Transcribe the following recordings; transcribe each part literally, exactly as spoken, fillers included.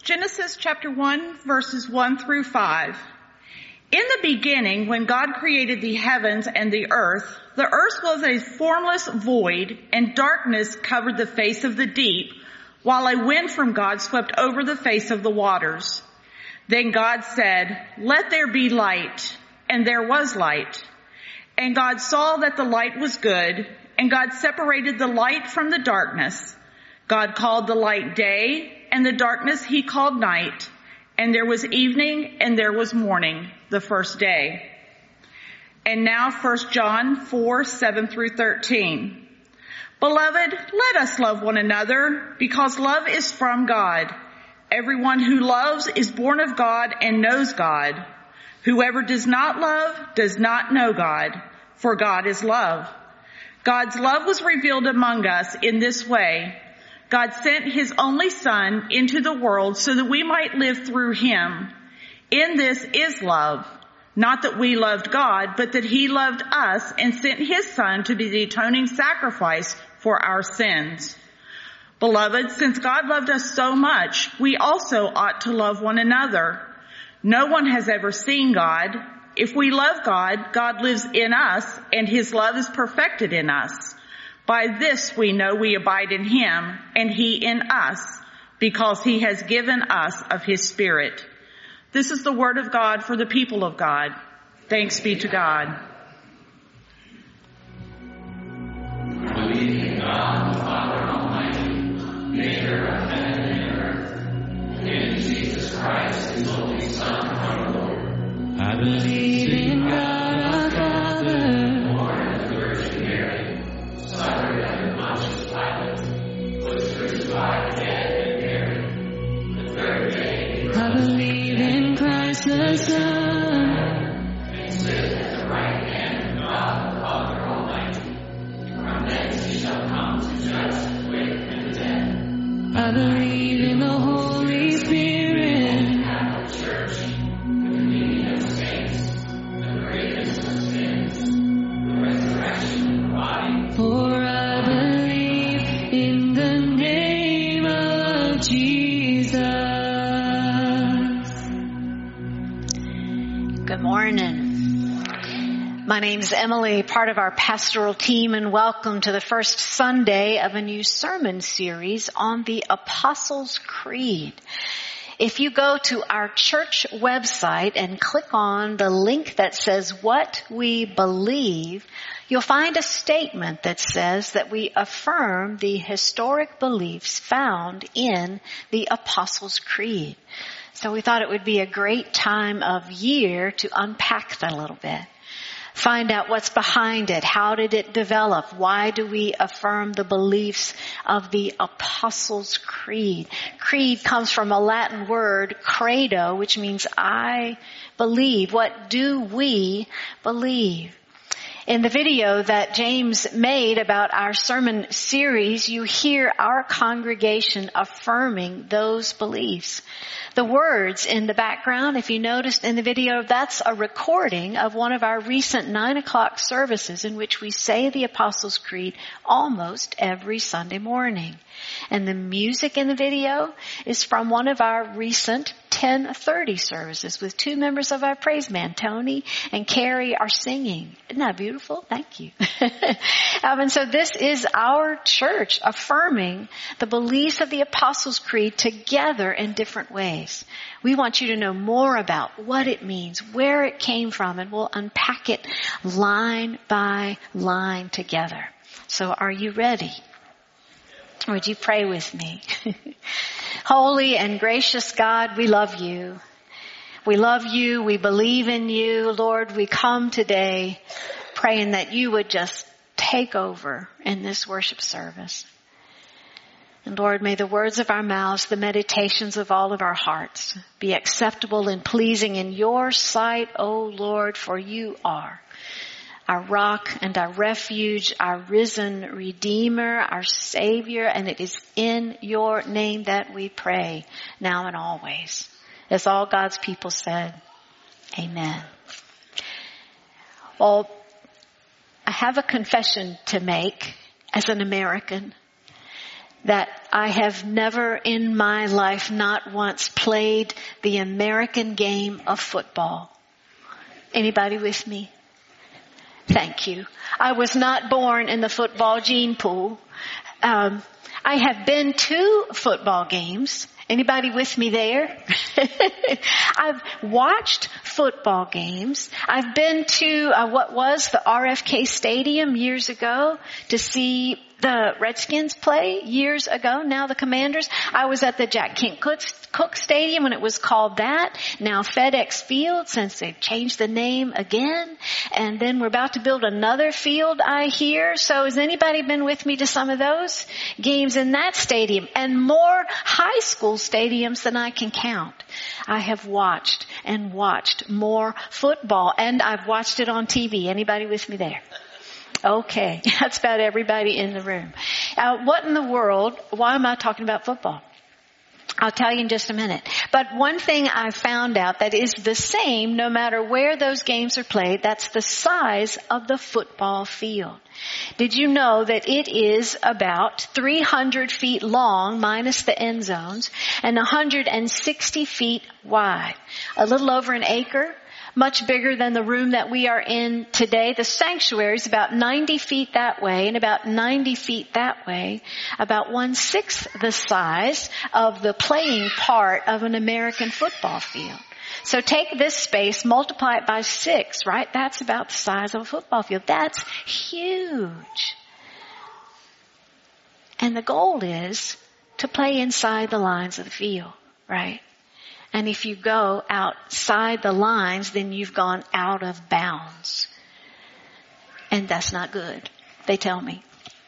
Genesis chapter one, verses one through five. In the beginning, when God created the heavens and the earth, the earth was a formless void, and darkness covered the face of the deep, while a wind from God swept over the face of the waters. Then God said, "Let there be light," and there was light. And God saw that the light was good, and God separated the light from the darkness. God called the light day, and the darkness he called night. And there was evening, and there was morning, the first day. And now First John four, seven through thirteen. Beloved, let us love one another, because love is from God. Everyone who loves is born of God and knows God. Whoever does not love does not know God, for God is love. God's love was revealed among us in this way. God sent his only Son into the world so that we might live through him. In this is love. Not that we loved God, but that he loved us and sent his Son to be the atoning sacrifice for our sins. Beloved, since God loved us so much, we also ought to love one another. No one has ever seen God. If we love God, God lives in us, and his love is perfected in us. By this we know we abide in him, and he in us, because he has given us of his Spirit. This is the word of God for the people of God. Thanks be to God. Believe in God, the Father Almighty, maker of heaven and earth, and in Jesus Christ, his only Son, our Lord. I believe in God, our Father, born of the Virgin Mary, suffered under Pontius Pilate, was crucified, dead, and buried. The third day, I believe in Christ the Son, and sit at the right hand of God, the Father Almighty. From thence he shall come to judge the quick and the dead. I believe in the Holy Spirit, the Catholic Church, the communion of saints, the forgiveness of sins, the resurrection of the body. For I believe in the name of Jesus. Good morning. My name's Emily, part of our pastoral team, and welcome to the first Sunday of a new sermon series on the Apostles' Creed. If you go to our church website and click on the link that says What We Believe, you'll find a statement that says that we affirm the historic beliefs found in the Apostles' Creed. So we thought it would be a great time of year to unpack that a little bit. Find out what's behind it. How did it develop? Why do we affirm the beliefs of the Apostles' Creed? Creed comes from a Latin word, credo, which means I believe. What do we believe? In the video that James made about our sermon series, you hear our congregation affirming those beliefs. The words in the background, if you noticed in the video, that's a recording of one of our recent nine o'clock services in which we say the Apostles' Creed almost every Sunday morning. And the music in the video is from one of our recent ten thirty services with two members of our praise band, Tony and Carrie, are singing. Isn't that beautiful? Thank you. um, and so this is our church affirming the beliefs of the Apostles' Creed together in different ways. We want you to know more about what it means, where it came from, and we'll unpack it line by line together. So are you ready? Would you pray with me? Holy and gracious God, we love you. We love you. We believe in you. Lord, we come today praying that you would just take over in this worship service. And Lord, may the words of our mouths, the meditations of all of our hearts be acceptable and pleasing in your sight, O Lord, for you are our rock and our refuge, our risen Redeemer, our Savior, and it is in your name that we pray, now and always. As all God's people said, amen. Well, I have a confession to make as an American. that I have never in my life not once played the American game of football. Anybody with me? Thank you. I was not born in the football gene pool. Um, I have been to football games. Anybody with me there? I've watched football games. I've been to uh, what was the R F K Stadium years ago to see the Redskins play years ago, now the Commanders. I was at the Jack Kent Cook Stadium when it was called that. Now FedEx Field, since they've changed the name again. And then we're about to build another field, I hear. So has anybody been with me to some of those games in that stadium? And more high school stadiums than I can count. I have watched and watched more football, and I've watched it on T V. Anybody with me there? Okay, that's about everybody in the room. Uh, what in the world, why am I talking about football? I'll tell you in just a minute. But one thing I found out that is the same no matter where those games are played, that's the size of the football field. Did you know that it is about three hundred feet long minus the end zones and one hundred sixty feet wide? A little over an acre. Much bigger than the room that we are in today. The sanctuary is about ninety feet that way and about ninety feet that way. About one-sixth the size of the playing part of an American football field. So take this space, multiply it by six, right? That's about the size of a football field. That's huge. And the goal is to play inside the lines of the field, right? And if you go outside the lines, then you've gone out of bounds. And that's not good, they tell me.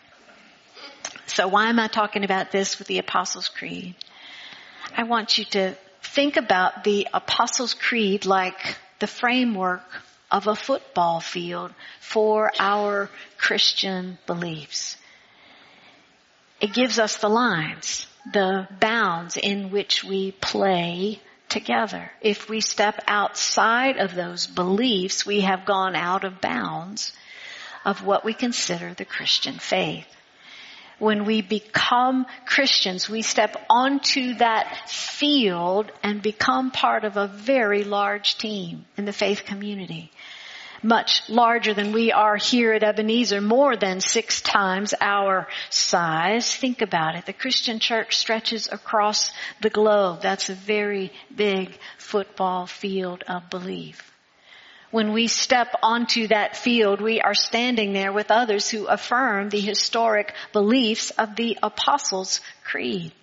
So why am I talking about this with the Apostles' Creed? I want you to think about the Apostles' Creed like the framework of a football field for our Christian beliefs. It gives us the lines, the bounds in which we play together. If we step outside of those beliefs, we have gone out of bounds of what we consider the Christian faith. When we become Christians, we step onto that field and become part of a very large team in the faith community. Much larger than we are here at Ebenezer, more than six times our size. Think about it. The Christian church stretches across the globe. That's a very big football field of belief. When we step onto that field, we are standing there with others who affirm the historic beliefs of the Apostles' Creed.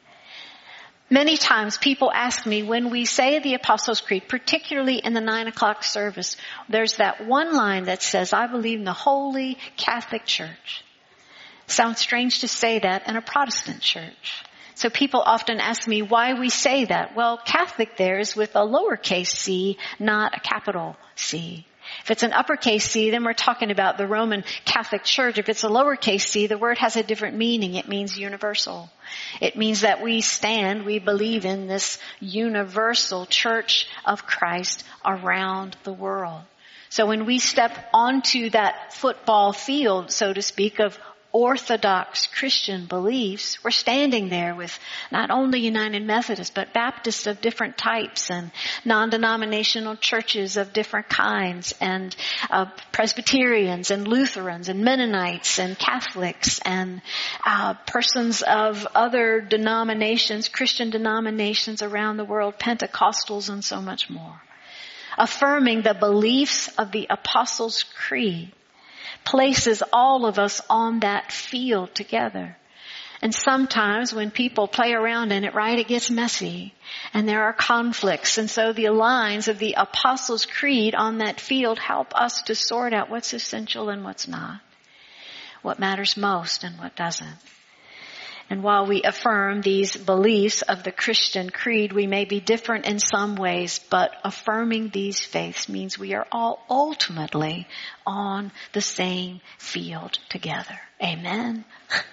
Many times people ask me when we say the Apostles' Creed, particularly in the nine o'clock service, there's that one line that says, I believe in the Holy Catholic Church. Sounds strange to say that in a Protestant church. So people often ask me why we say that. Well, Catholic there is with a lowercase c, not a capital C. If it's an uppercase C, then we're talking about the Roman Catholic Church. If it's a lowercase c, the word has a different meaning. It means universal. It means that we stand, we believe in this universal Church of Christ around the world. So when we step onto that football field, so to speak, of Orthodox Christian beliefs, we're standing there with not only United Methodists, but Baptists of different types and non-denominational churches of different kinds and uh, Presbyterians and Lutherans and Mennonites and Catholics and uh, persons of other denominations, Christian denominations around the world, Pentecostals and so much more. Affirming the beliefs of the Apostles' Creed places all of us on that field together. And sometimes when people play around in it, right, it gets messy and there are conflicts. And so the lines of the Apostles' Creed on that field help us to sort out what's essential and what's not, what matters most and what doesn't. And while we affirm these beliefs of the Christian creed, we may be different in some ways, but affirming these faiths means we are all ultimately on the same field together. Amen.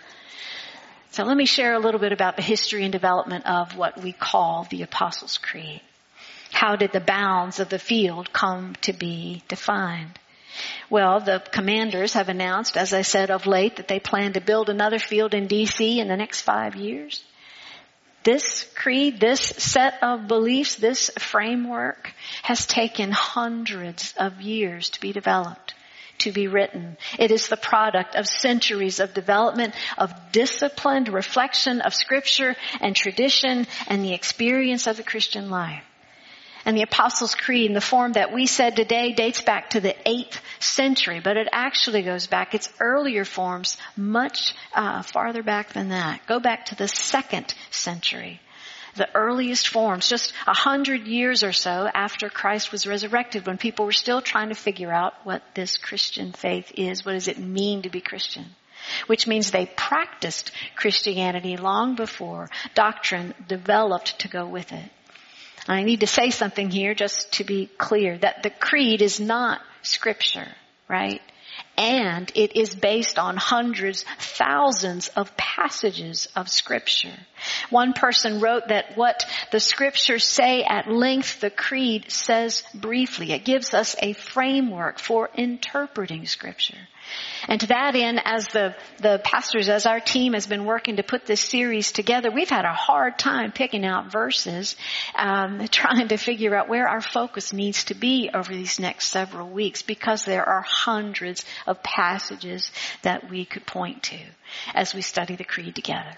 So let me share a little bit about the history and development of what we call the Apostles' Creed. How did the bounds of the field come to be defined? Well, the commanders have announced, as I said of late, that they plan to build another field in D C in the next five years. This creed, this set of beliefs, this framework has taken hundreds of years to be developed, to be written. It is the product of centuries of development, of disciplined reflection of Scripture and tradition and the experience of the Christian life. And the Apostles' Creed in the form that we said today dates back to the eighth century, but it actually goes back, its earlier forms, much uh, farther back than that. Go back to the second century. The earliest forms, just a hundred years or so after Christ was resurrected, when people were still trying to figure out what this Christian faith is. What does it mean to be Christian? Which means they practiced Christianity long before doctrine developed to go with it. I need to say something here just to be clear, that the creed is not Scripture, right? And it is based on hundreds, thousands of passages of Scripture. One person wrote that what the Scriptures say at length, the creed says briefly. It gives us a framework for interpreting Scripture. And to that end, as the, the pastors, as our team has been working to put this series together, we've had a hard time picking out verses, um, trying to figure out where our focus needs to be over these next several weeks, because there are hundreds of passages that we could point to as we study the creed together.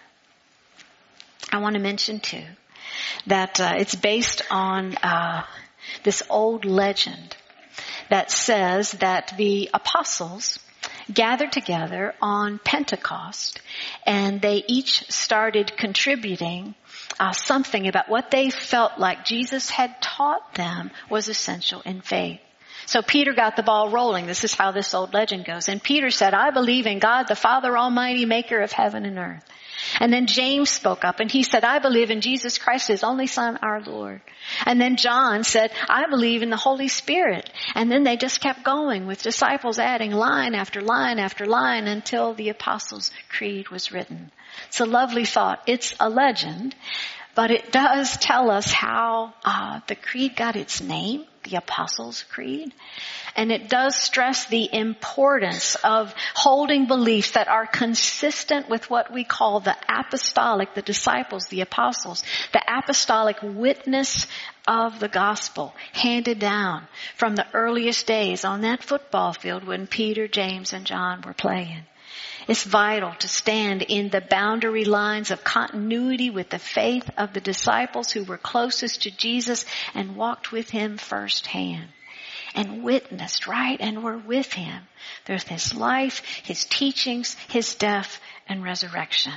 I want to mention too that uh, it's based on uh, this old legend that says that the apostles gathered together on Pentecost, and they each started contributing uh, something about what they felt like Jesus had taught them was essential in faith. So Peter got the ball rolling. This is how this old legend goes. And Peter said, "I believe in God, the Father Almighty, maker of heaven and earth." And then James spoke up and he said, "I believe in Jesus Christ, his only Son, our Lord." And then John said, "I believe in the Holy Spirit." And then they just kept going with disciples adding line after line after line until the Apostles' Creed was written. It's a lovely thought. It's a legend, but it does tell us how uh, the creed got its name, the Apostles' Creed. And it does stress the importance of holding beliefs that are consistent with what we call the apostolic, the disciples, the apostles, the apostolic witness of the gospel handed down from the earliest days on that football field when Peter, James, and John were playing. It's vital to stand in the boundary lines of continuity with the faith of the disciples who were closest to Jesus and walked with him firsthand and witnessed, right? And were with him through his life, his teachings, his death, and resurrection.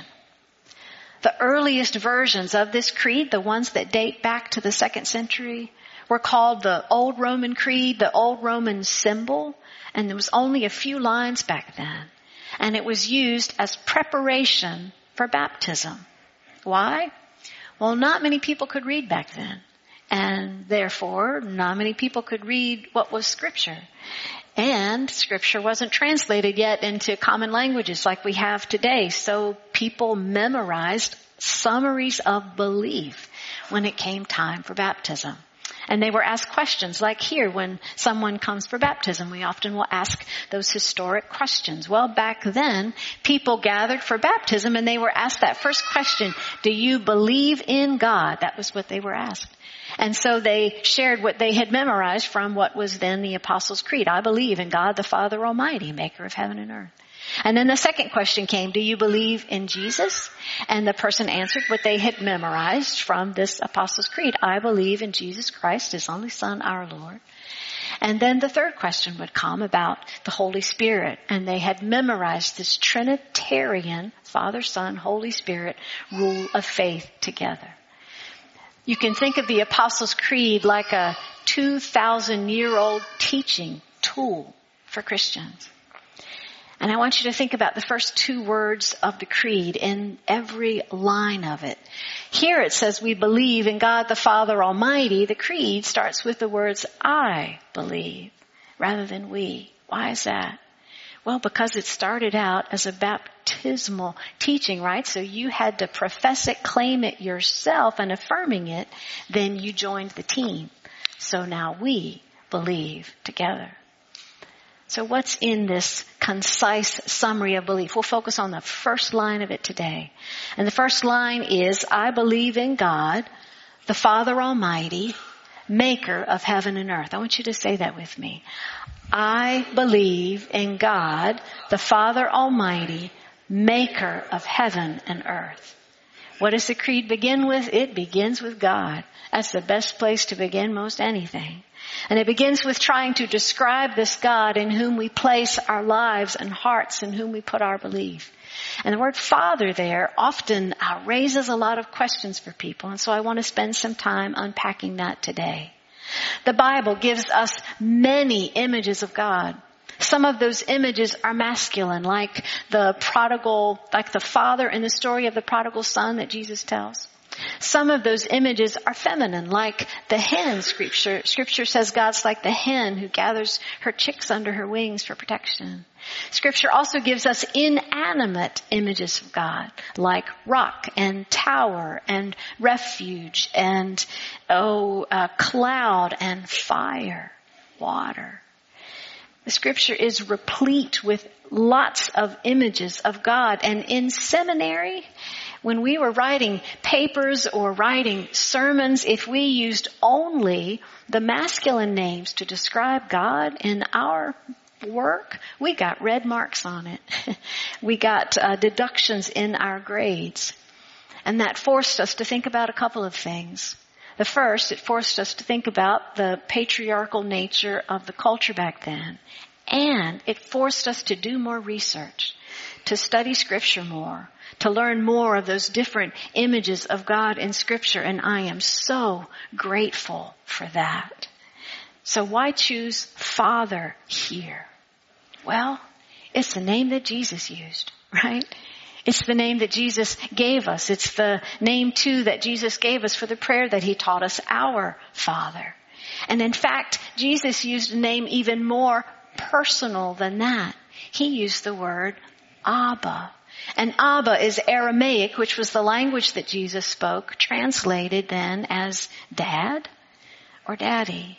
The earliest versions of this creed, the ones that date back to the second century, were called the Old Roman Creed, the Old Roman symbol, and there was only a few lines back then. And it was used as preparation for baptism. Why? Well, not many people could read back then. And therefore, not many people could read what was Scripture. And Scripture wasn't translated yet into common languages like we have today. So people memorized summaries of belief when it came time for baptism. And they were asked questions like here when someone comes for baptism. We often will ask those historic questions. Well, back then, people gathered for baptism and they were asked that first question, do you believe in God? That was what they were asked. And so they shared what they had memorized from what was then the Apostles' Creed. I believe in God, the Father Almighty, maker of heaven and earth. And then the second question came, do you believe in Jesus? And the person answered what they had memorized from this Apostles' Creed. I believe in Jesus Christ, his only Son, our Lord. And then the third question would come about the Holy Spirit. And they had memorized this Trinitarian, Father, Son, Holy Spirit, rule of faith together. You can think of the Apostles' Creed like a two thousand year old teaching tool for Christians. And I want you to think about the first two words of the creed in every line of it. Here it says we believe in God the Father Almighty. The creed starts with the words I believe rather than we. Why is that? Well, because it started out as a baptismal teaching, right? So you had to profess it, claim it yourself, and affirming it, then you joined the team. So now we believe together. So what's in this concise summary of belief? We'll focus on the first line of it today. And the first line is, I believe in God, the Father Almighty, maker of heaven and earth. I want you to say that with me. I believe in God, the Father Almighty, maker of heaven and earth. What does the creed begin with? It begins with God. That's the best place to begin most anything. And it begins with trying to describe this God in whom we place our lives and hearts, in whom we put our belief. And the word Father there often uh, raises a lot of questions for people. And so I want to spend some time unpacking that today. The Bible gives us many images of God. Some of those images are masculine, like the prodigal, like the father in the story of the prodigal son that Jesus tells. Some of those images are feminine, like the hen. Scripture, scripture says God's like the hen who gathers her chicks under her wings for protection. Scripture also gives us inanimate images of God, like rock and tower and refuge and, oh, uh, cloud and fire, water. The scripture is replete with lots of images of God. And in seminary, when we were writing papers or writing sermons, if we used only the masculine names to describe God in our work, we got red marks on it. We got uh, deductions in our grades. And that forced us to think about a couple of things. The first, it forced us to think about the patriarchal nature of the culture back then. And it forced us to do more research, to study Scripture more, to learn more of those different images of God in Scripture. And I am so grateful for that. So why choose Father here? Well, it's the name that Jesus used, right? It's the name that Jesus gave us. It's the name, too, that Jesus gave us for the prayer that he taught us, our Father. And in fact, Jesus used a name even more personal than that. He used the word Abba. And Abba is Aramaic, which was the language that Jesus spoke, translated then as dad or daddy.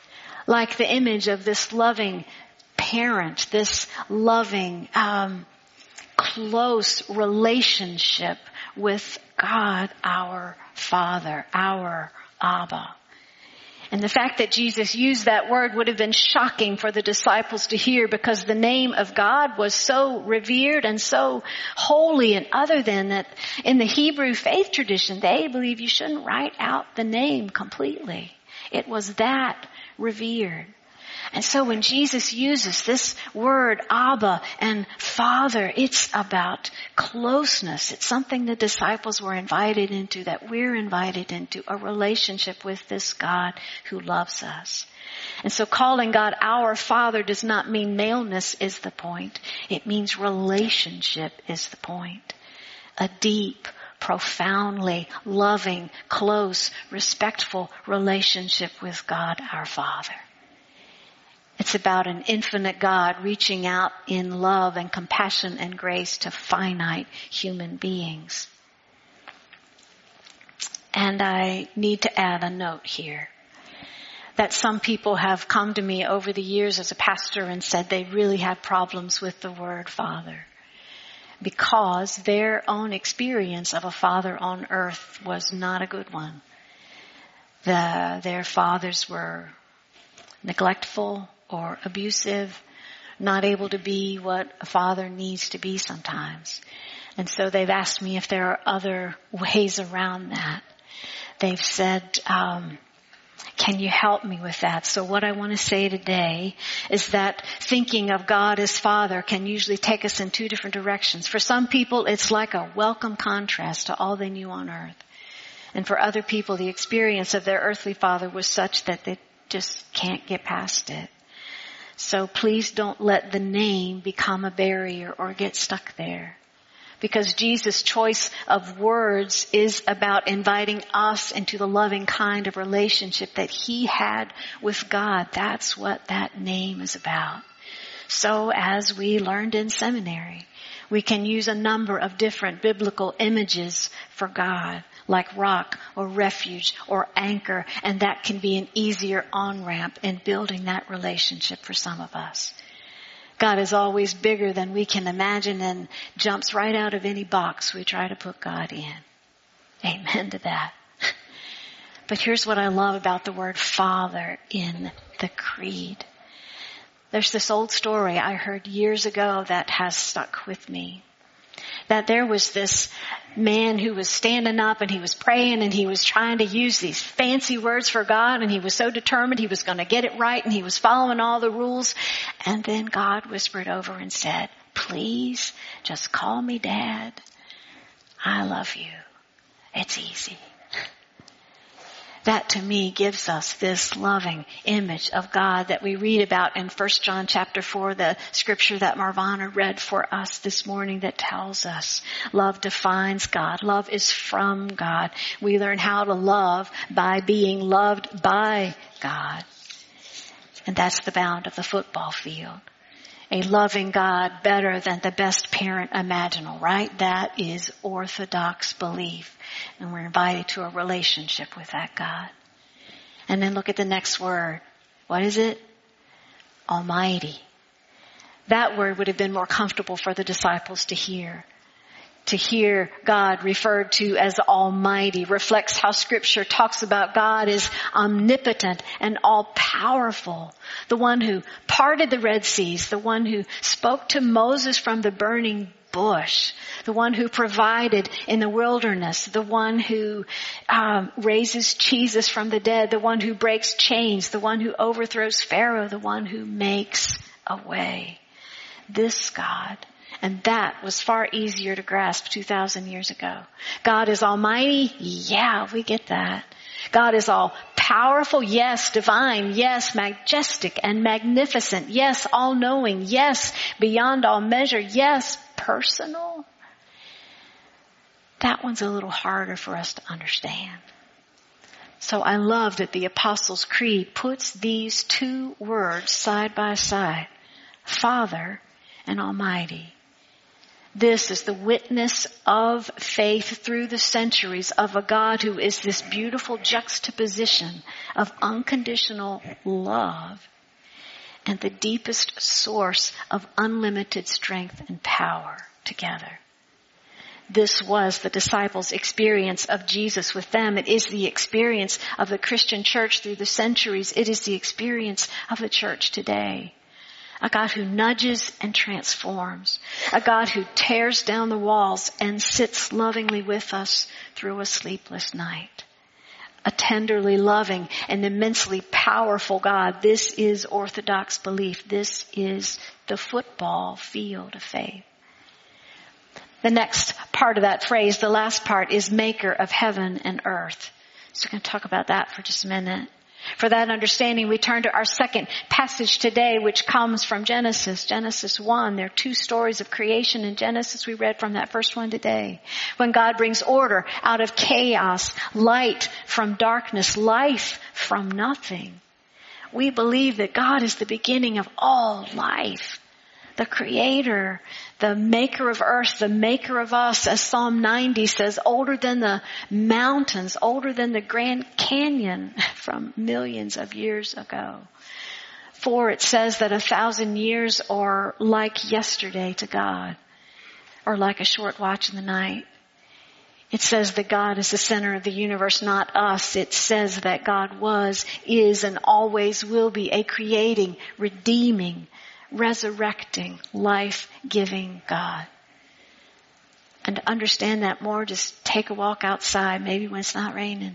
Like the image of this loving parent, this loving, um, close relationship with God, our Father, our Abba. And the fact that Jesus used that word would have been shocking for the disciples to hear, because the name of God was so revered and so holy and other than that. In the Hebrew faith tradition, they believe you shouldn't write out the name completely. It was that revered. And so when Jesus uses this word Abba and Father, it's about closeness. It's something the disciples were invited into, that we're invited into, a relationship with this God who loves us. And so calling God our Father does not mean maleness is the point. It means relationship is the point. A deep, profoundly loving, close, respectful relationship with God our Father. It's about an infinite God reaching out in love and compassion and grace to finite human beings. And I need to add a note here that some people have come to me over the years as a pastor and said they really have problems with the word Father, because their own experience of a father on earth was not a good one. The, their fathers were neglectful or abusive, not able to be what a father needs to be sometimes. And so they've asked me if there are other ways around that. They've said, um, can you help me with that? So what I want to say today is that thinking of God as Father can usually take us in two different directions. For some people, it's like a welcome contrast to all they knew on earth. And for other people, the experience of their earthly father was such that they just can't get past it. So please don't let the name become a barrier or get stuck there. Because Jesus' choice of words is about inviting us into the loving kind of relationship that he had with God. That's what that name is about. So as we learned in seminary, we can use a number of different biblical images for God, like rock or refuge or anchor, and that can be an easier on-ramp in building that relationship for some of us. God is always bigger than we can imagine and jumps right out of any box we try to put God in. Amen to that. But here's what I love about the word Father in the Creed. There's this old story I heard years ago that has stuck with me. That there was this man who was standing up and he was praying and he was trying to use these fancy words for God, and he was so determined he was going to get it right, and he was following all the rules. And then God whispered over and said, "Please just call me Dad. I love you. It's easy." That to me gives us this loving image of God that we read about in First John chapter four, the scripture that Marvana read for us this morning, that tells us love defines God. Love is from God. We learn how to love by being loved by God. And that's the bound of the football field. A loving God better than the best parent imaginable, right? That is Orthodox belief. And we're invited to a relationship with that God. And then look at the next word. What is it? Almighty. That word would have been more comfortable for the disciples to hear. To hear God referred to as Almighty reflects how Scripture talks about God as omnipotent and all-powerful. The one who parted the Red Seas, the one who spoke to Moses from the burning bush, the one who provided in the wilderness, the one who um, raises Jesus from the dead, the one who breaks chains, the one who overthrows Pharaoh, the one who makes a way. This God. And that was far easier to grasp two thousand years ago. God is almighty? Yeah, we get that. God is all powerful? Yes. Divine? Yes. Majestic and magnificent? Yes. All-knowing? Yes. Beyond all measure? Yes. Personal? That one's a little harder for us to understand. So I love that the Apostles' Creed puts these two words side by side. Father and Almighty. This is the witness of faith through the centuries of a God who is this beautiful juxtaposition of unconditional love and the deepest source of unlimited strength and power together. This was the disciples' experience of Jesus with them. It is the experience of the Christian church through the centuries. It is the experience of the church today. A God who nudges and transforms. A God who tears down the walls and sits lovingly with us through a sleepless night. A tenderly loving and immensely powerful God. This is Orthodox belief. This is the football field of faith. The next part of that phrase, the last part, is maker of heaven and earth. So we're going to talk about that for just a minute. For that understanding, we turn to our second passage today, which comes from Genesis. Genesis one. There are two stories of creation in Genesis. We read from that first one today. When God brings order out of chaos, light from darkness, life from nothing. We believe that God is the beginning of all life. The creator, the maker of earth, the maker of us, as Psalm ninety says, older than the mountains, older than the Grand Canyon from millions of years ago. For it says that a thousand years are like yesterday to God, or like a short watch in the night. It says that God is the center of the universe, not us. It says that God was, is, and always will be a creating, redeeming, resurrecting, life-giving God. And to understand that more, just take a walk outside, maybe when it's not raining.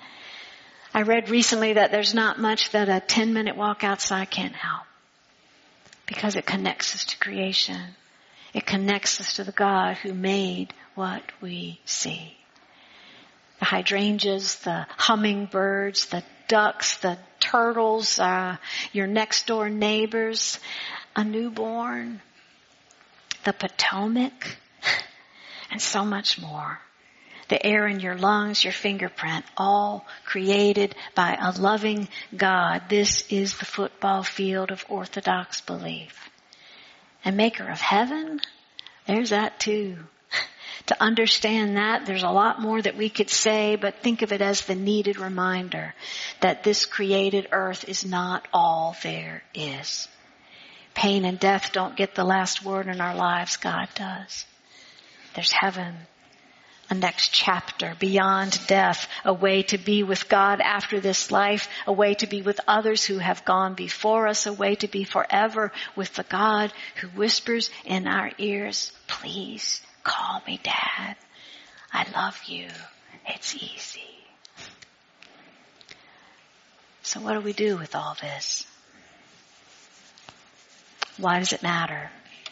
I read recently that there's not much that a ten-minute walk outside can't help. Because it connects us to creation. It connects us to the God who made what we see. The hydrangeas, the hummingbirds, the ducks, the turtles, uh, your next door neighbors, a newborn, the Potomac, and so much more. The air in your lungs, your fingerprint, all created by a loving God. This is the football field of Orthodox belief. And maker of heaven, there's that too. To understand that, there's a lot more that we could say, but think of it as the needed reminder that this created earth is not all there is. Pain and death don't get the last word in our lives. God does. There's heaven, a next chapter beyond death, a way to be with God after this life, a way to be with others who have gone before us, a way to be forever with the God who whispers in our ears, please call me Dad. I love you. It's easy. So what do we do with all this? Why does it matter?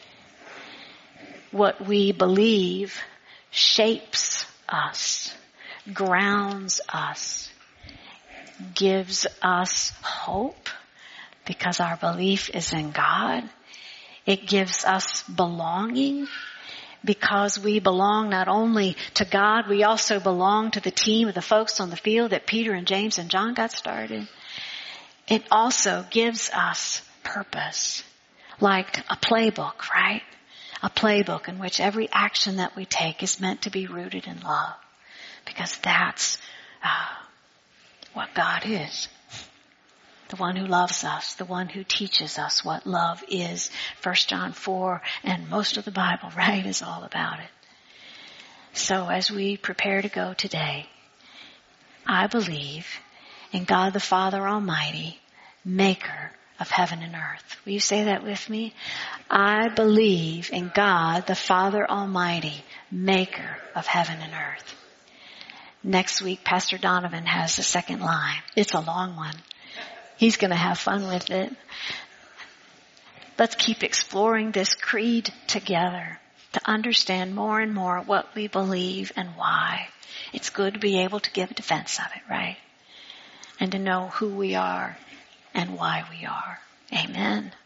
What we believe shapes us, grounds us, gives us hope because our belief is in God. It gives us belonging because we belong not only to God, we also belong to the team of the folks on the field that Peter and James and John got started. It also gives us purpose, like a playbook, right? A playbook in which every action that we take is meant to be rooted in love. Because that's uh, what God is. The one who loves us, the one who teaches us what love is. First John four and most of the Bible, right, is all about it. So as we prepare to go today, I believe in God the Father Almighty, maker of heaven and earth. Will you say that with me? I believe in God the Father Almighty, maker of heaven and earth. Next week, Pastor Donovan has the second line. It's a long one. He's going to have fun with it. Let's keep exploring this creed together to understand more and more what we believe and why. It's good to be able to give a defense of it, right? And to know who we are and why we are. Amen.